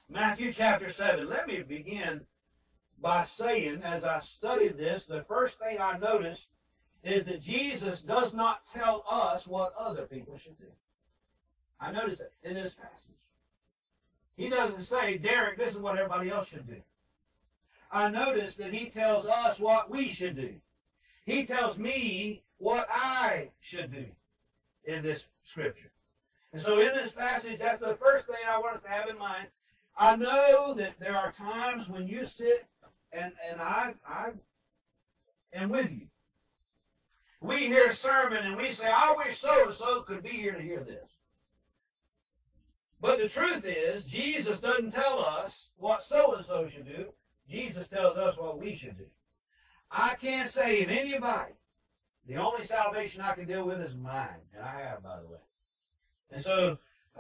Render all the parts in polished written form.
Matthew chapter 7. Let me begin by saying, as I studied this, the first thing I noticed is that Jesus does not tell us what other people should do. I noticed it in this passage. He doesn't say, Derek, this is what everybody else should do. I noticed that he tells us what we should do. He tells me what I should do in this scripture. And so in this passage, that's the first thing I want us to have in mind. I know that there are times when you sit and I am with you. We hear a sermon and we say, I wish so-and-so could be here to hear this. But the truth is, Jesus doesn't tell us what so-and-so should do. Jesus tells us what we should do. I can't save anybody. The only salvation I can deal with is mine. And I have, by the way. And so,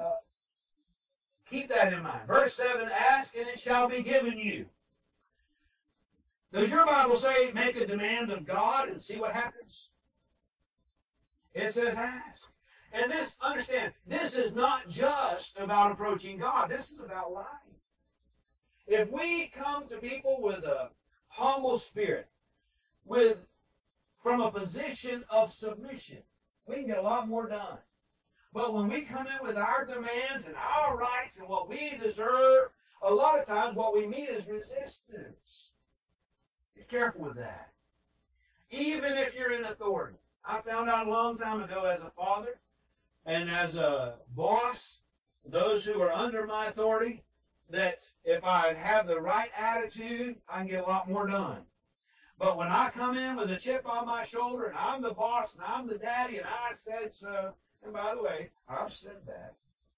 keep that in mind. Verse 7, ask and it shall be given you. Does your Bible say make a demand of God and see what happens? It says ask. And this, understand, this is not just about approaching God. This is about life. If we come to people with a humble spirit, from a position of submission, we can get a lot more done. But when we come in with our demands and our rights and what we deserve, a lot of times what we meet is resistance. Be careful with that. Even if you're in authority. I found out a long time ago as a father and as a boss, those who are under my authority, that if I have the right attitude, I can get a lot more done. But when I come in with a chip on my shoulder and I'm the boss and I'm the daddy and I said so, and by the way, I've said that.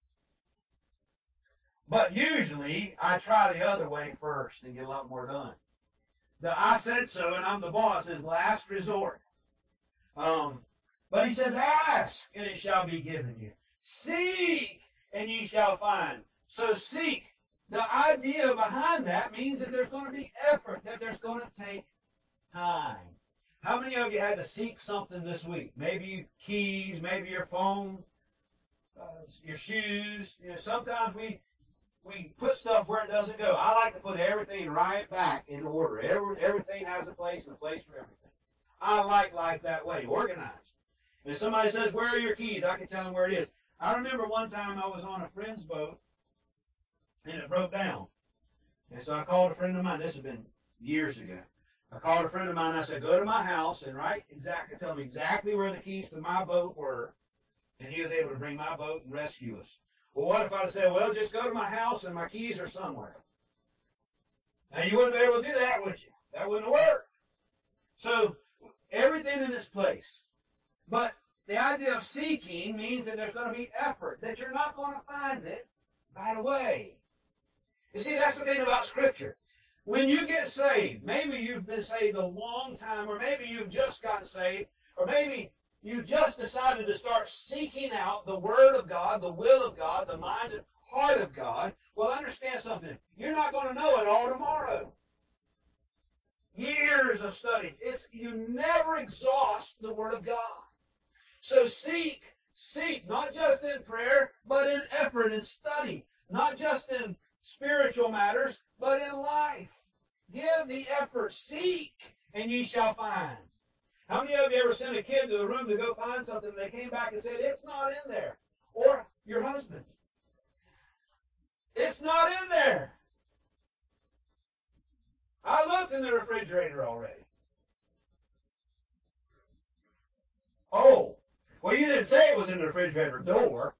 But usually I try the other way first and get a lot more done. The I said so and I'm the boss is last resort. But he says, ask and it shall be given you. Seek and ye shall find. So seek. The idea behind that means that there's going to be effort, that there's going to take time. How many of you had to seek something this week? Maybe keys, maybe your phone, your shoes. You know, sometimes we put stuff where it doesn't go. I like to put everything right back in order. Everything has a place and a place for everything. I like life that way, organized. And if somebody says, where are your keys? I can tell them where it is. I remember one time I was on a friend's boat and it broke down. And so I called a friend of mine. This has been years ago. I called a friend of mine and I said, go to my house and tell me exactly where the keys to my boat were. And he was able to bring my boat and rescue us. Well, what if I said, well, just go to my house and my keys are somewhere? And you wouldn't be able to do that, would you? That wouldn't work. So, everything in its place. But the idea of seeking means that there's going to be effort, that you're not going to find it right away. You see, that's the thing about Scripture. When you get saved, maybe you've been saved a long time, or maybe you've just gotten saved, or maybe you just decided to start seeking out the Word of God, the will of God, the mind and heart of God. Well, understand something. You're not going to know it all tomorrow. Years of study. You never exhaust the Word of God. So seek, not just in prayer, but in effort and study. Not just in spiritual matters, but in life. Give the effort. Seek, and ye shall find. How many of you ever sent a kid to the room to go find something and they came back and said, it's not in there? Or your husband. It's not in there. I looked in the refrigerator already. Oh, well, you didn't say it was in the refrigerator door.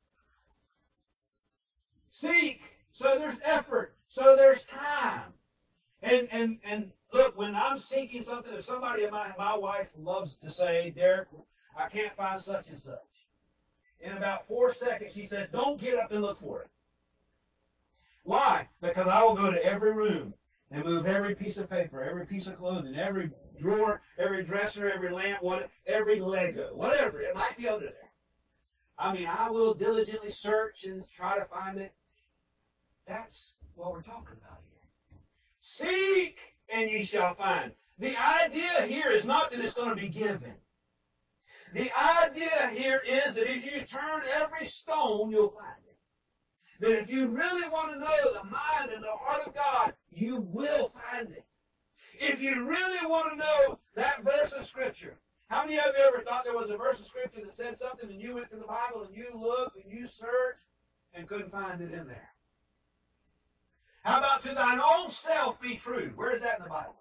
Seek, so there's effort, so there's time. And look, when I'm seeking something, if somebody, my wife loves to say, Derek, I can't find such and such. In about 4 seconds, she says, don't get up and look for it. Why? Because I will go to every room and move every piece of paper, every piece of clothing, every drawer, every dresser, every lamp, every Lego, whatever. It might be under there. I mean, I will diligently search and try to find it. That's what we're talking about here. Seek, and ye shall find. The idea here is not that it's going to be given. The idea here is that if you turn every stone, you'll find it. that if you really want to know the mind and the heart of God, you will find it. If you really want to know that verse of Scripture, how many of you ever thought there was a verse of Scripture that said something and you went to the Bible and you looked and you searched and couldn't find it in there? How about to thine own self be true? Where is that in the Bible?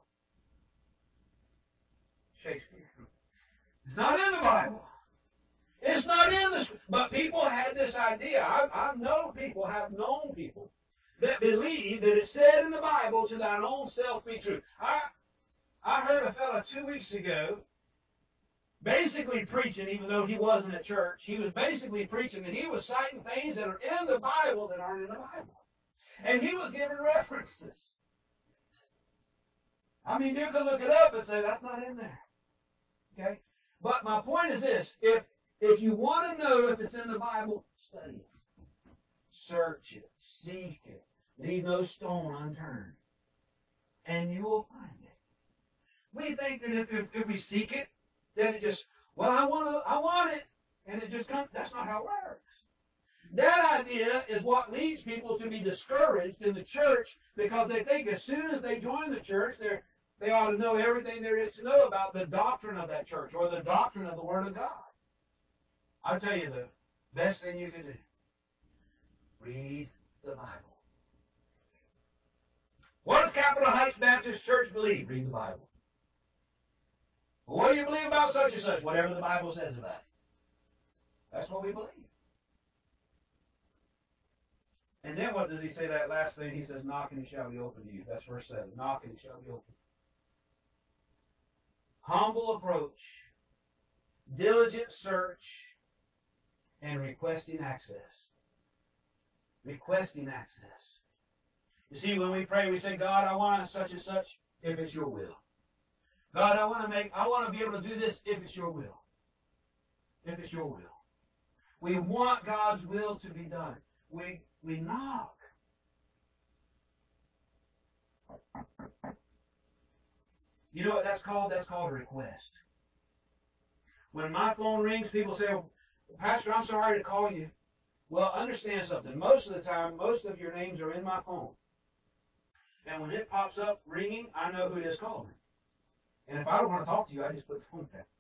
Shakespeare. It's not in the Bible. It's not in this. But people had this idea. I know people, have known people that believe that it said in the Bible, to thine own self be true. I heard a fellow 2 weeks ago basically preaching, even though he wasn't at church, he was basically preaching, and he was citing things that are in the Bible that aren't in the Bible. And he was giving references. I mean, you could look it up and say, that's not in there. Okay? But my point is this. If you want to know if it's in the Bible, study it. Search it. Seek it. Leave no stone unturned. And you will find it. We think that if we seek it, then it just, well, I want it. And it just comes. That's not how it works. That idea is what leads people to be discouraged in the church, because they think as soon as they join the church, they ought to know everything there is to know about the doctrine of that church or the doctrine of the Word of God. I'll tell you the best thing you can do. Read the Bible. What does Capitol Heights Baptist Church believe? Read the Bible. What do you believe about such and such? Whatever the Bible says about it. That's what we believe. And then what does he say, that last thing? He says, knock and it shall be open to you. That's verse 7. Knock and it shall be open. Humble approach, diligent search, and requesting access. Requesting access. You see, when we pray, we say, God, I want such and such if it's your will. God, I want to be able to do this if it's your will. If it's your will. We want God's will to be done. We knock. You know what that's called? That's called a request. When my phone rings, people say, oh, Pastor, I'm sorry to call you. Well, understand something. Most of the time, most of your names are in my phone. And when it pops up ringing, I know who it is calling. And if I don't want to talk to you, I just put the phone down.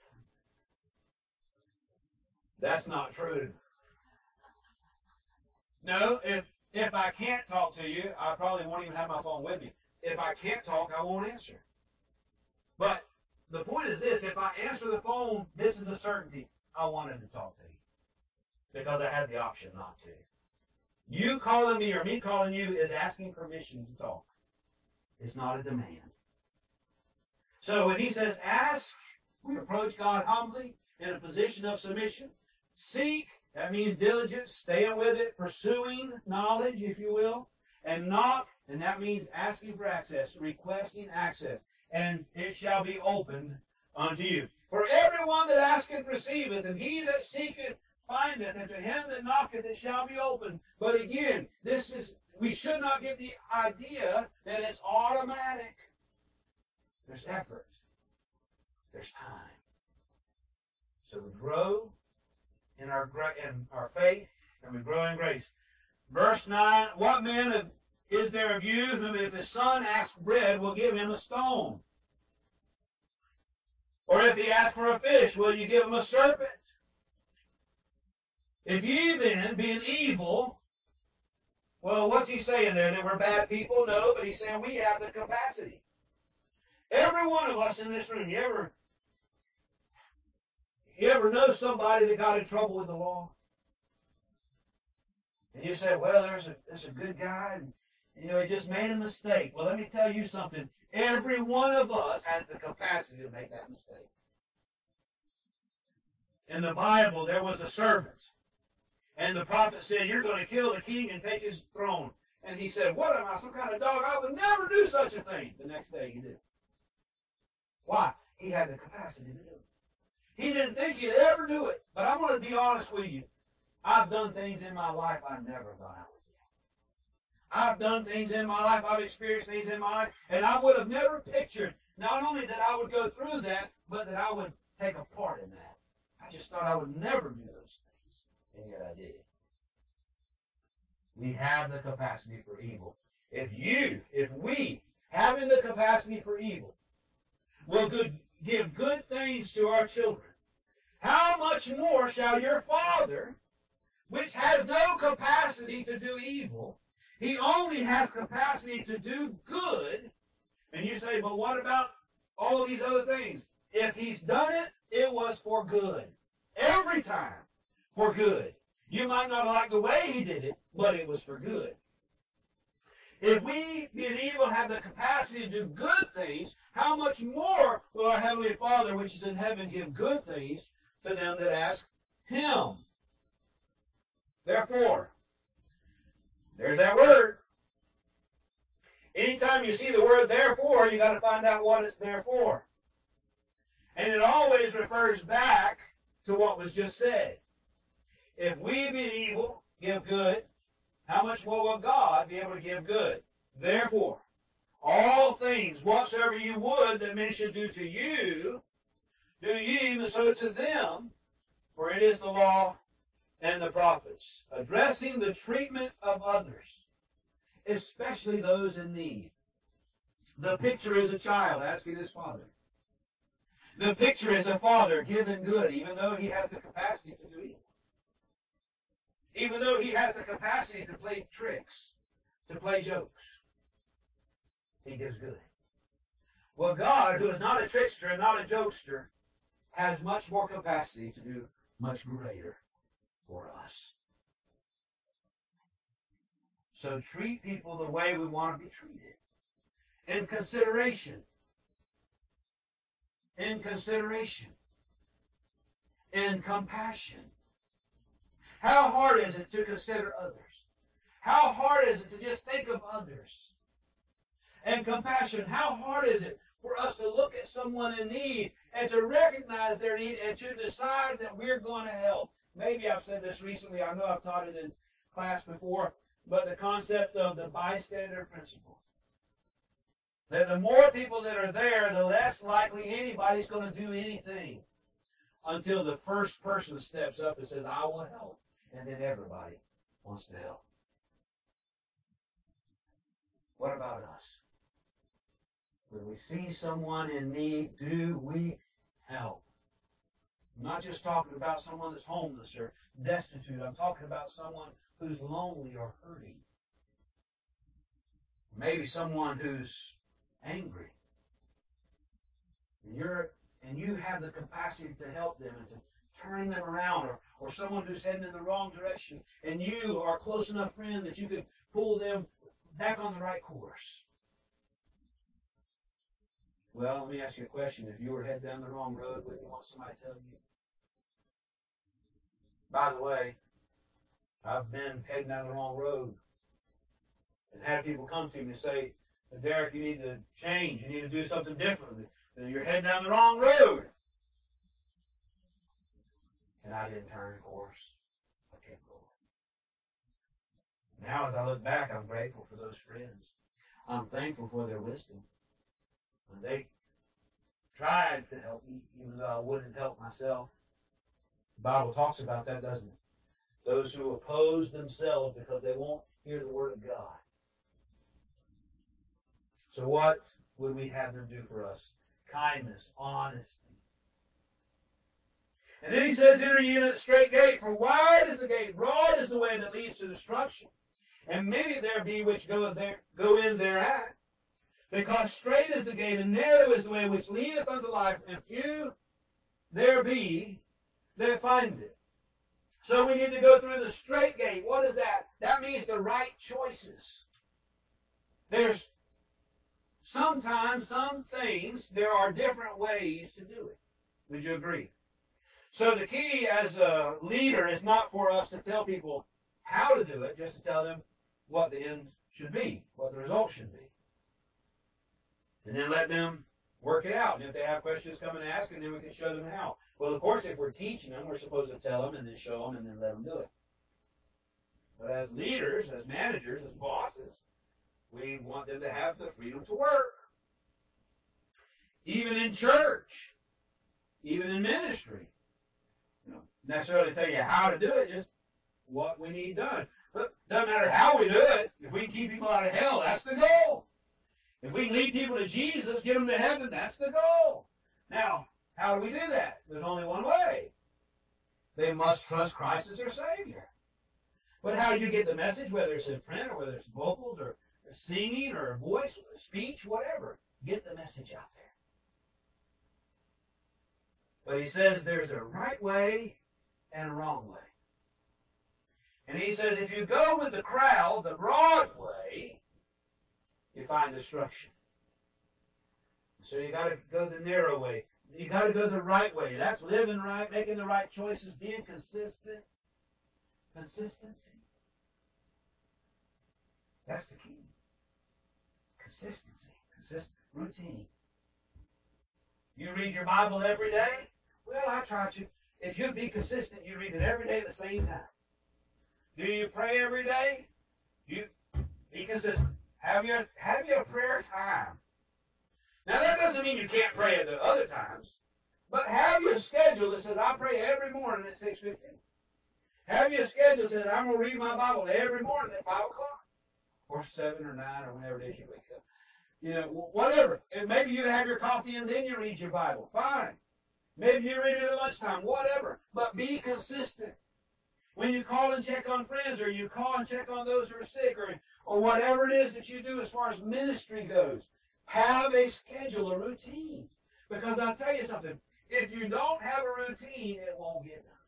That's not true. No, if I can't talk to you, I probably won't even have my phone with me. If I can't talk, I won't answer. But the point is this: if I answer the phone, this is a certainty. I wanted to talk to you because I had the option not to. You calling me or me calling you is asking permission to talk. It's not a demand. So when he says ask, we approach God humbly in a position of submission. Seek, that means diligence, staying with it, pursuing knowledge, if you will. And knock, and that means asking for access, requesting access. And it shall be opened unto you. For everyone that asketh receiveth, and he that seeketh findeth, and to him that knocketh it shall be opened. But again, we should not get the idea that it's automatic. There's effort. There's time. So we grow in our faith, and we grow in grace. Verse 9, what man is there of you whom if his son asks bread will give him a stone? Or if he asks for a fish, will you give him a serpent? If ye then, being evil, well, what's he saying there? That we're bad people? No, but he's saying we have the capacity. Every one of us in this room, you ever know somebody that got in trouble with the law? And you say, well, there's a good guy, and he just made a mistake. Well, let me tell you something. Every one of us has the capacity to make that mistake. In the Bible, there was a servant, and the prophet said, you're going to kill the king and take his throne. And he said, what am I, some kind of dog? I would never do such a thing. The next day he did. Why? He had the capacity to do it. He didn't think he'd ever do it. But I'm going to be honest with you. I've done things in my life I never thought I would do. I've done things in my life, I've experienced things in my life, and I would have never pictured not only that I would go through that, but that I would take a part in that. I just thought I would never do those things, and yet I did. We have the capacity for evil. If we, having the capacity for evil, will give good things to our children, how much more shall your Father, which has no capacity to do evil, he only has capacity to do good. And you say, but what about all of these other things? If he's done it, it was for good. Every time for good. You might not like the way he did it, but it was for good. If we, being evil, have the capacity to do good things, how much more will our Heavenly Father, which is in heaven, give good things to them that ask him? Therefore, there's that word. Anytime you see the word therefore, you got to find out what it's there for. And it always refers back to what was just said. If we, being evil, give good, how much more will God be able to give good? Therefore, all things whatsoever you would that men should do to you, do ye even so to them, for it is the law and the prophets, addressing the treatment of others, especially those in need. The picture is a child asking his father. The picture is a father giving good, even though he has the capacity to do evil. Even though he has the capacity to play tricks, to play jokes, he gives good. Well, God, who is not a trickster and not a jokester, has much more capacity to do much greater for us. So treat people the way we want to be treated. In consideration. In consideration. In compassion. How hard is it to consider others? How hard is it to just think of others? And compassion, how hard is it for us to look at someone in need and to recognize their need and to decide that we're going to help? Maybe I've said this recently. I know I've taught it in class before, but the concept of the bystander principle. That the more people that are there, the less likely anybody's going to do anything until the first person steps up and says, I will help. And then everybody wants to help. What about us? When we see someone in need, do we help? I'm not just talking about someone that's homeless or destitute. I'm talking about someone who's lonely or hurting. Maybe someone who's angry. And you have the capacity to help them and to turn them around, or someone who's heading in the wrong direction, and you are a close enough friend that you could pull them back on the right course. Well, let me ask you a question. If you were heading down the wrong road, wouldn't you want somebody to tell you? By the way, I've been heading down the wrong road and had people come to me and say, Derek, you need to change. You need to do something different. You're heading down the wrong road. And I didn't turn course. I kept going. Now, as I look back, I'm grateful for those friends. I'm thankful for their wisdom. When they tried to help me, even though I wouldn't help myself. The Bible talks about that, doesn't it? Those who oppose themselves because they won't hear the word of God. So what would we have them do for us? Kindness, honesty. And then he says, enter ye in at the straight gate, for wide is the gate, broad is the way that leads to destruction. And many there be which go in thereat. Because straight is the gate, and narrow is the way which leadeth unto life, and few there be that find it. So we need to go through the straight gate. What is that? That means the right choices. There's sometimes, some things, there are different ways to do it. Would you agree? So the key as a leader is not for us to tell people how to do it, just to tell them what the end should be, what the result should be. And then let them work it out. And if they have questions, come and ask, and then we can show them how. Well, of course, if we're teaching them, we're supposed to tell them and then show them and then let them do it. But as leaders, as managers, as bosses, we want them to have the freedom to work. Even in church, even in ministry. You know, necessarily tell you how to do it, just what we need done. But doesn't matter how we do it. If we can keep people out of hell, that's the goal. If we can lead people to Jesus, get them to heaven, that's the goal. Now, how do we do that? There's only one way. They must trust Christ as their Savior. But how do you get the message, whether it's in print or whether it's vocals or singing or voice, or speech, whatever? Get the message out there. But he says there's a right way and a wrong way. And he says if you go with the crowd, the broad way, you find destruction. So you got to go the narrow way. You got to go the right way. That's living right, making the right choices, being consistent. Consistency. That's the key. Consistency. Consistent. Routine. You read your Bible every day? Well, I try to. If you be consistent, you read it every day at the same time. Do you pray every day? You be consistent. Have your prayer time. Now, that doesn't mean you can't pray at the other times, but have your schedule that says, I pray every morning at 6:15. Have your schedule that says, I'm going to read my Bible every morning at 5 o'clock, or 7 or 9, or whenever it is you wake up. You know, whatever. And maybe you have your coffee and then you read your Bible. Fine. Maybe you read it at lunchtime. Whatever. But be consistent. When you call and check on friends, or you call and check on those who are sick, or whatever it is that you do as far as ministry goes, have a schedule, a routine. Because I'll tell you something, if you don't have a routine, it won't get done.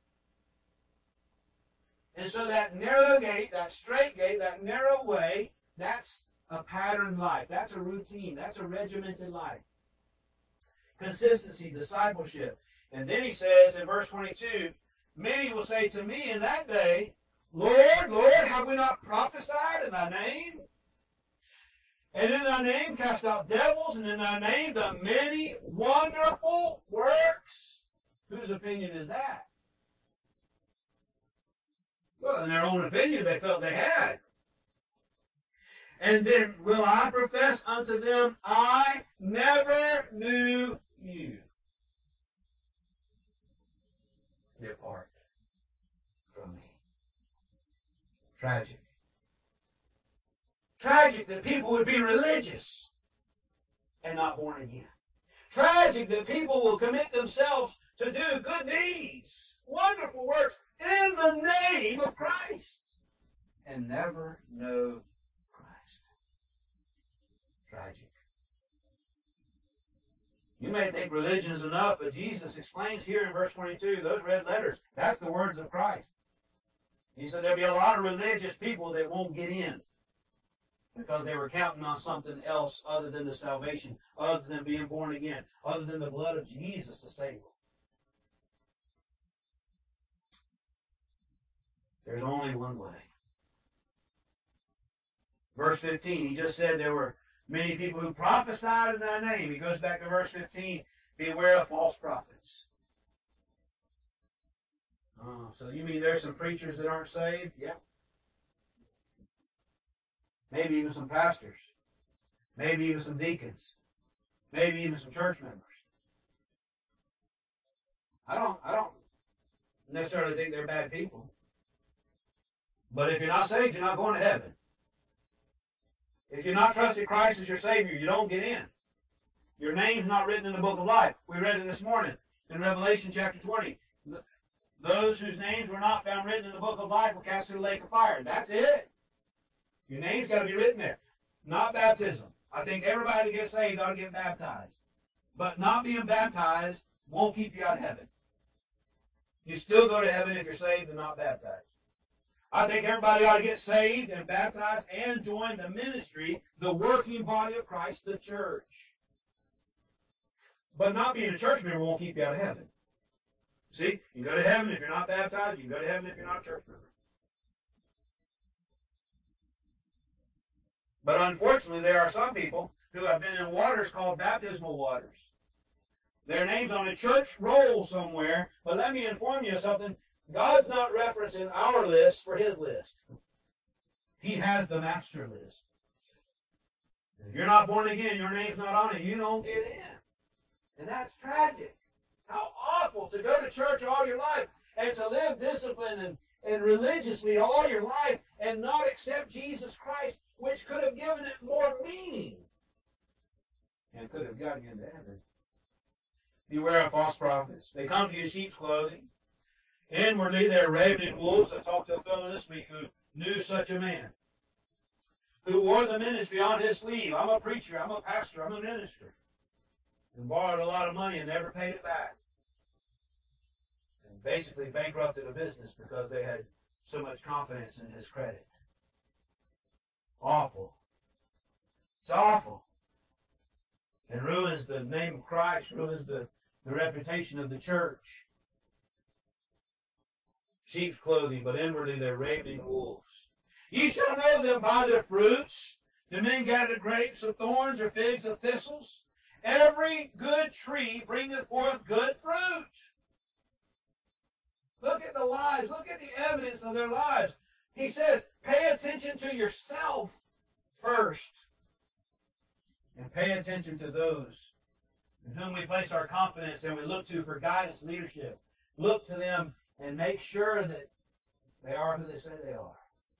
And so that narrow gate, that straight gate, that narrow way, that's a patterned life. That's a routine. That's a regimented life. Consistency, discipleship. And then he says in verse 22, many will say to me in that day, Lord, Lord, have we not prophesied in thy name? And in thy name cast out devils, and in thy name done many wonderful works? Whose opinion is that? Well, in their own opinion, they felt they had. And then will I profess unto them, I never knew you. Depart from me. Tragic. Tragic that people would be religious and not born again. Tragic that people will commit themselves to do good deeds, wonderful works in the name of Christ and never know Christ. Tragic. You may think religion is enough, but Jesus explains here in verse 22, those red letters, that's the words of Christ. He said there'll be a lot of religious people that won't get in because they were counting on something else other than the salvation, other than being born again, other than the blood of Jesus to save them. There's only one way. Verse 15, he just said there were many people who prophesied in thy name. He goes back to verse 15, beware of false prophets. So you mean there's some preachers that aren't saved? Yeah. Maybe even some pastors. Maybe even some deacons. Maybe even some church members. I don't necessarily think they're bad people. But if you're not saved, you're not going to heaven. If you're not trusting Christ as your Savior, you don't get in. Your name's not written in the book of life. We read it this morning in Revelation chapter 20. Those whose names were not found written in the book of life were cast into the lake of fire. That's it. Your name's got to be written there. Not baptism. I think everybody that gets saved ought to get baptized. But not being baptized won't keep you out of heaven. You still go to heaven if you're saved and not baptized. I think everybody ought to get saved and baptized and join the ministry, the working body of Christ, the church. But not being a church member won't keep you out of heaven. See, you can go to heaven if you're not baptized. You can go to heaven if you're not a church member. But unfortunately, there are some people who have been in waters called baptismal waters. Their name's on a church roll somewhere, but let me inform you of something. God's not referencing our list for his list. He has the master list. If you're not born again, your name's not on it, you don't get in. And that's tragic. How awful to go to church all your life and to live disciplined and religiously all your life and not accept Jesus Christ, which could have given it more meaning and could have gotten you into heaven. Beware of false prophets. They come to you in sheep's clothing. Inwardly, they're ravening wolves. I talked to a fellow this week who knew such a man, who wore the ministry on his sleeve. I'm a preacher, I'm a pastor, I'm a minister. And borrowed a lot of money and never paid it back. And basically bankrupted a business because they had so much confidence in his credit. Awful. It's awful. And ruins the name of Christ, ruins the reputation of the church. Sheep's clothing, but inwardly they're ravening wolves. Ye shall know them by their fruits. Do men gather grapes of thorns or figs of thistles? Every good tree bringeth forth good fruit. Look at the lives. Look at the evidence of their lives. He says, pay attention to yourself first. And pay attention to those in whom we place our confidence and we look to for guidance, leadership. Look to them and make sure that they are who they say they are.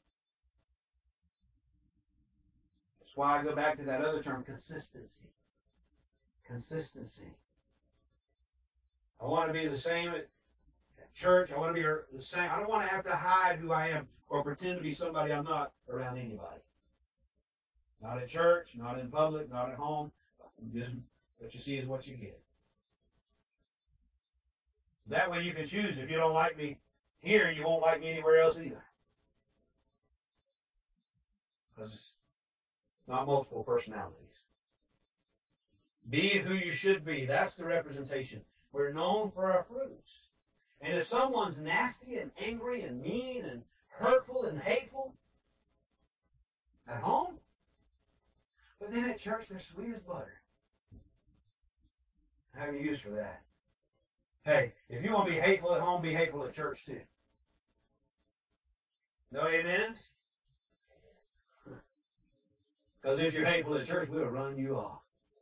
That's why I go back to that other term, consistency. Consistency. I want to be the same at church. I want to be the same. I don't want to have to hide who I am or pretend to be somebody I'm not around anybody. Not at church, not in public, not at home. Just what you see is what you get. That way you can choose. If you don't like me here, you won't like me anywhere else either. Because it's not multiple personalities. Be who you should be. That's the representation. We're known for our fruits. And if someone's nasty and angry and mean and hurtful and hateful at home, but then at church they're sweet as butter. I have a use for that. Hey, if you want to be hateful at home, be hateful at church too. No amens? Because if you're hateful at church, we'll run you off.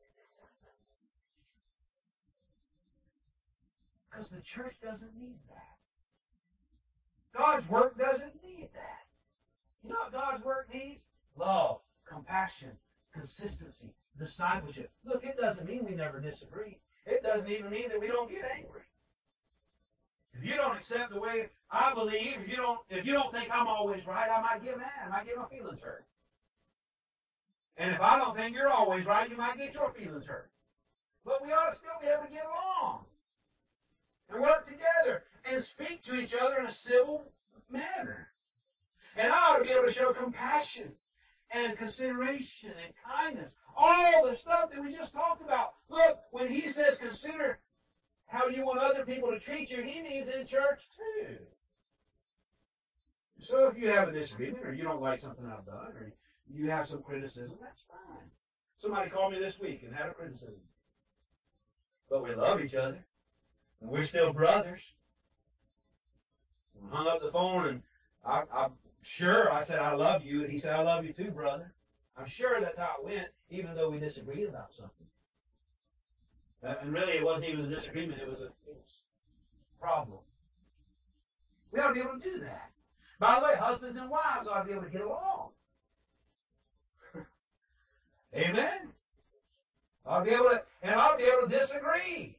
Because the church doesn't need that. God's work doesn't need that. You know what God's work needs? Love, compassion, consistency, discipleship. Look, it doesn't mean we never disagree. It doesn't even mean that we don't get angry. If you don't accept the way I believe, if you don't think I'm always right, I might get mad. I might get my feelings hurt. And if I don't think you're always right, you might get your feelings hurt. But we ought to still be able to get along and work together and speak to each other in a civil manner. And I ought to be able to show compassion and consideration and kindness. All the stuff that we just talked about. Look, when he says consider how you want other people to treat you, he means in church too. So if you have a disagreement or you don't like something I've done or you have some criticism, that's fine. Somebody called me this week and had a criticism. But we love each other. And we're still brothers. I hung up the phone and I'm sure I said, I love you. And he said, I love you too, brother. I'm sure that's how it went, even though we disagreed about something. And really, it wasn't even a disagreement. It was a problem. We ought to be able to do that. By the way, husbands and wives ought to be able to get along. Amen? I'll be able to disagree.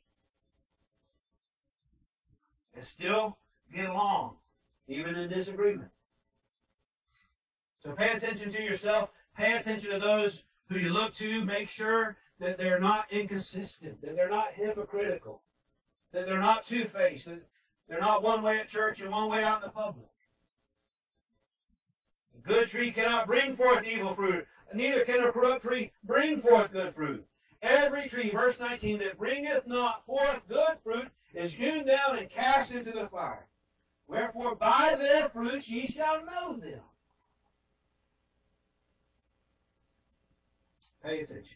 And still get along, even in disagreement. So pay attention to yourself. Pay attention to those who you look to. Make sure that they're not inconsistent, that they're not hypocritical, that they're not two-faced, that they're not one way at church and one way out in the public. A good tree cannot bring forth evil fruit, and neither can a corrupt tree bring forth good fruit. Every tree, verse 19, that bringeth not forth good fruit is hewn down and cast into the fire. Wherefore by their fruits ye shall know them. Pay attention.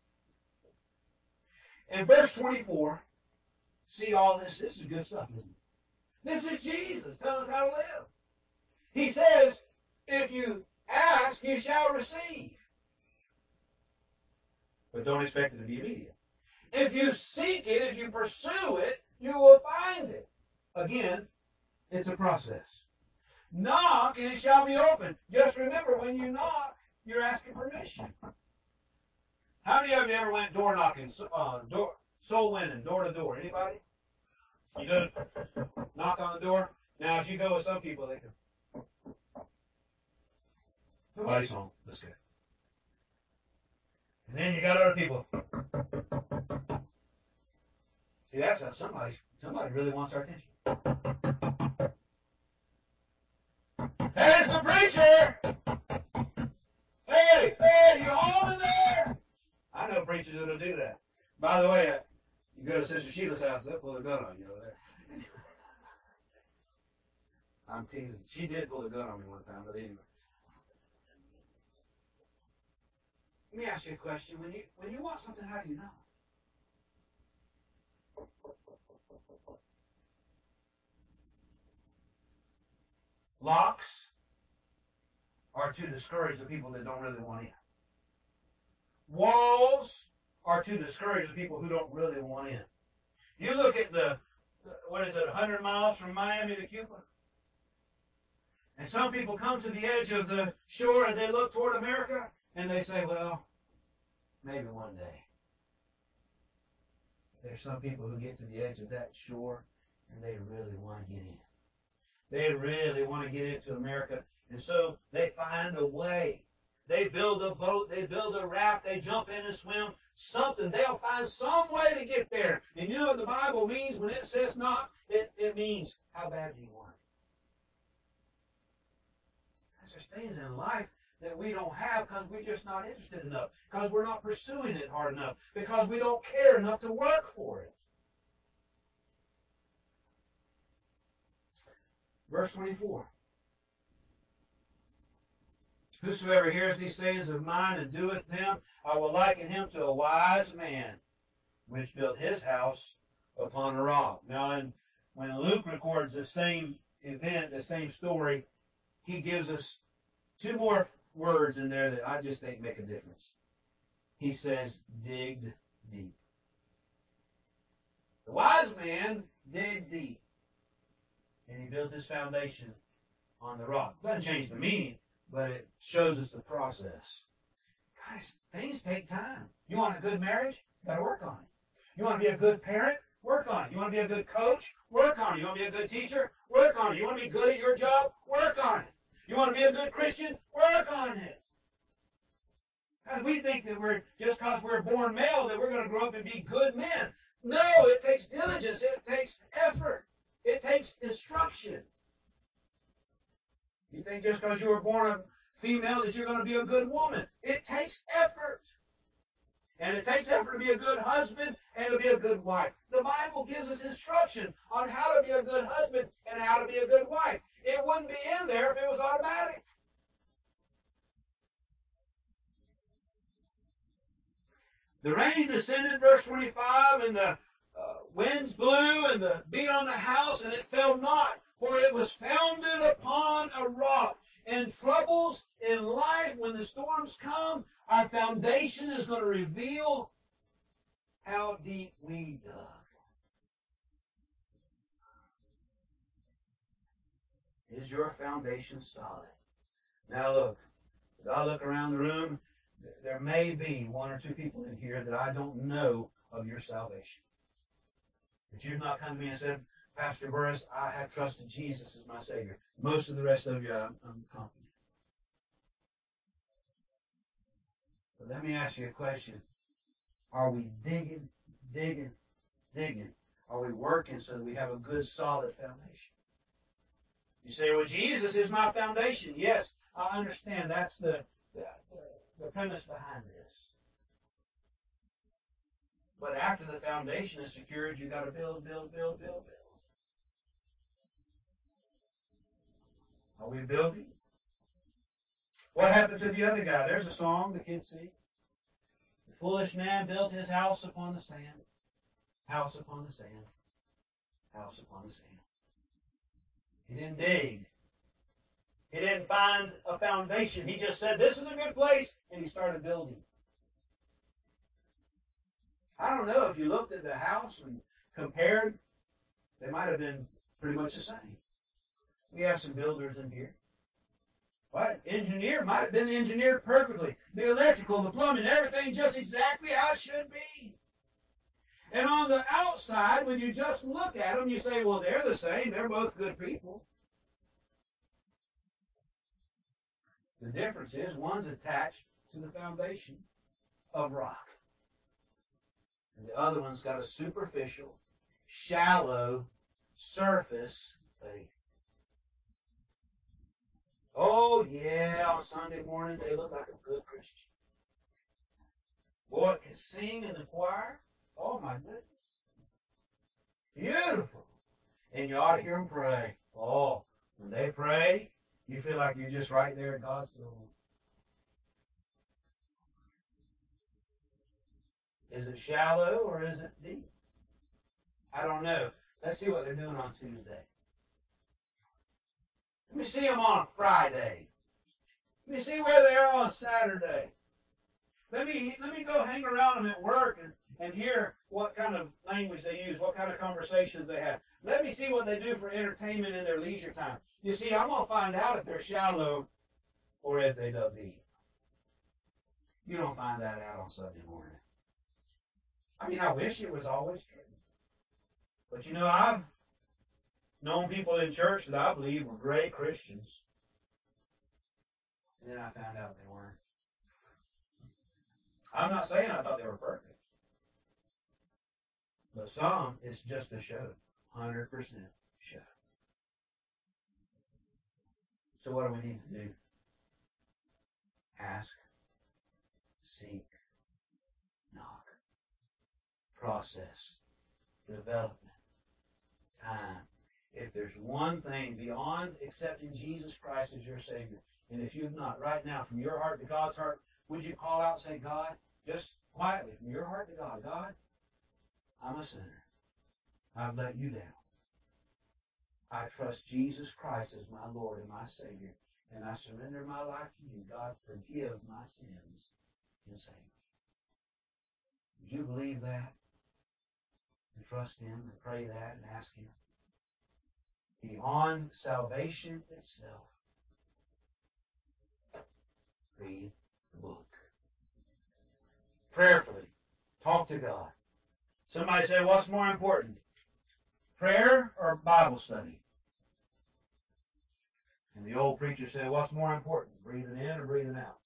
In verse 24, see all this. This is good stuff, isn't it? This is Jesus telling us how to live. He says, if you ask, you shall receive. But don't expect it to be immediate. If you seek it, if you pursue it, you will find it. Again, it's a process. Knock and it shall be open. Just remember, when you knock, you're asking permission. How many of you ever went door knocking, soul winning, door to door? Anybody? You go knock on the door. Now, if you go with some people, they can. Nobody's home. Let's go. And then you got other people. See, that's how somebody really wants our attention. There's the preacher! Hey, you home in there? I know preachers that'll do that. By the way, you go to Sister Sheila's house, they'll pull a gun on you over there. I'm teasing. She did pull a gun on me one time, but anyway. Let me ask you a question. When you want something, how do you know? Locks are to discourage the people that don't really want in. Walls are to discourage the people who don't really want in. You look at 100 miles from Miami to Cuba? And some people come to the edge of the shore and they look toward America and they say, well, maybe one day. There's some people who get to the edge of that shore and they really want to get in. They really want to get into America. And so they find a way. They build a boat, they build a raft, they jump in and swim, something. They'll find some way to get there. And you know what the Bible means when it says knock? It means, how bad do you want it? There's things in life that we don't have because we're just not interested enough, because we're not pursuing it hard enough, because we don't care enough to work for it. Verse 24. Whosoever hears these sayings of mine and doeth them, I will liken him to a wise man, which built his house upon a rock. Now, when Luke records the same event, the same story, he gives us two more words in there that I just think make a difference. He says, digged deep. The wise man digged deep, and he built his foundation on the rock. Doesn't change the meaning, but it shows us the process. Guys, things take time. You want a good marriage? You got to work on it. You want to be a good parent? Work on it. You want to be a good coach? Work on it. You want to be a good teacher? Work on it. You want to be good at your job? Work on it. You want to be a good Christian? Work on it. And we think that just because we're born male, that we're going to grow up and be good men. No, it takes diligence. It takes effort. It takes instruction. You think just because you were born a female that you're going to be a good woman. It takes effort. And it takes effort to be a good husband and to be a good wife. The Bible gives us instruction on how to be a good husband and how to be a good wife. It wouldn't be in there if it was automatic. The rain descended, verse 25, and the winds blew and beat on the house, and it fell not, for it was founded upon a rock. And troubles in life, when the storms come, our foundation is going to reveal how deep we dug. Is your foundation solid? Now look, as I look around the room, there may be one or two people in here that I don't know of your salvation. But you've not come to me and said, Pastor Burris, I have trusted Jesus as my Savior. Most of the rest of you, I'm confident. But let me ask you a question. Are we digging? Are we working so that we have a good, solid foundation? You say, well, Jesus is my foundation. Yes, I understand. That's the premise behind this. But after the foundation is secured, you've got to build. Are we building? What happened to the other guy? There's a song the kids sing. The foolish man built his house upon the sand. House upon the sand. House upon the sand. He didn't dig. He didn't find a foundation. He just said, this is a good place, and he started building. I don't know if you looked at the house and compared, they might have been pretty much the same. We have some builders in here. What? Engineer might have been engineered perfectly. The electrical, the plumbing, everything just exactly how it should be. And on the outside, when you just look at them, you say, well, they're the same. They're both good people. The difference is one's attached to the foundation of rock. And the other one's got a superficial, shallow, surface faith. Oh, yeah, on Sunday mornings they look like a good Christian. Boy, can sing in the choir. Oh, my goodness. Beautiful. And you ought to hear them pray. Oh, when they pray, you feel like you're just right there in God's throne. Is it shallow or is it deep? I don't know. Let's see what they're doing on Tuesday. Let me see them on a Friday. Let me see where they are on Saturday. Let me go hang around them at work and hear what kind of language they use, what kind of conversations they have. Let me see what they do for entertainment in their leisure time. You see, I'm going to find out if they're shallow or if they dug deep. You don't find that out on Sunday morning. I mean, I wish it was always true. But you know, I've known people in church that I believe were great Christians. And then I found out they weren't. I'm not saying I thought they were perfect. But some, it's just a show. 100% show. So what do we need to do? Ask, seek, knock, process, development, time. If there's one thing beyond accepting Jesus Christ as your Savior, and if you've not right now from your heart to God's heart, would you call out and say, God, just quietly from your heart to God, God, I'm a sinner. I've let you down. I trust Jesus Christ as my Lord and my Savior, and I surrender my life to you. God, forgive my sins and save me. Would you believe that? And trust Him and pray that and ask Him. Beyond salvation itself, read the book. Prayerfully, talk to God. Somebody say, what's more important? Prayer or Bible study? And the old preacher said, what's more important? Breathing in or breathing out?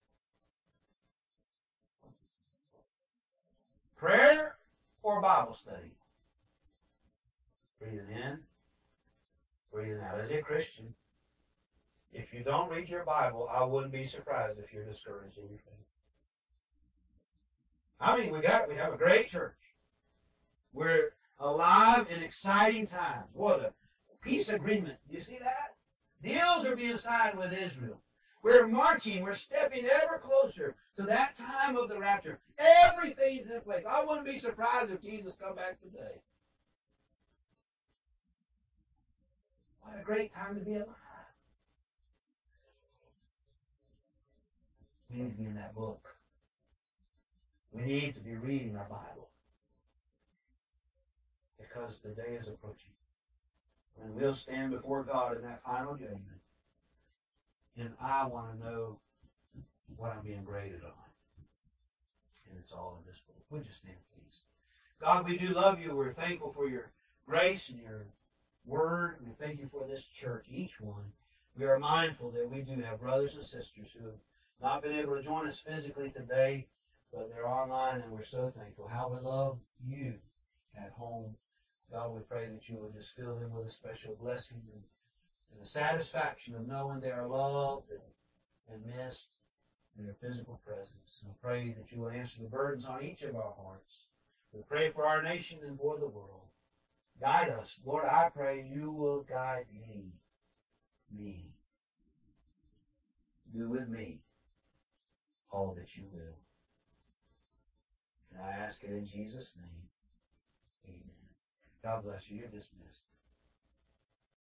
Prayer or Bible study? Breathing in, breathing out. As a Christian, if you don't read your Bible, I wouldn't be surprised if you're discouraged in your faith. I mean, we have a great church. We're alive in exciting times. What a peace agreement. Do you see that? Deals are being signed with Israel. We're marching. We're stepping ever closer to that time of the rapture. Everything's in place. I wouldn't be surprised if Jesus come back today. What a great time to be alive. We need to be in that book. We need to be reading our Bible. Because the day is approaching. When we'll stand before God in that final judgment. And I want to know what I'm being graded on. And it's all in this book. Would you stand, please? God, we do love you. We're thankful for your grace and your word. We thank you for this church, each one. We are mindful that we do have brothers and sisters who have not been able to join us physically today, but they're online, and we're so thankful. How we love you at home. God, we pray that you will just fill them with a special blessing and the satisfaction of knowing they are loved and missed in your physical presence. And I pray that you will answer the burdens on each of our hearts. We pray for our nation and for the world. Guide us. Lord, I pray you will guide me. Do with me all that you will. And I ask it in Jesus' name. Amen. God bless you. You're dismissed.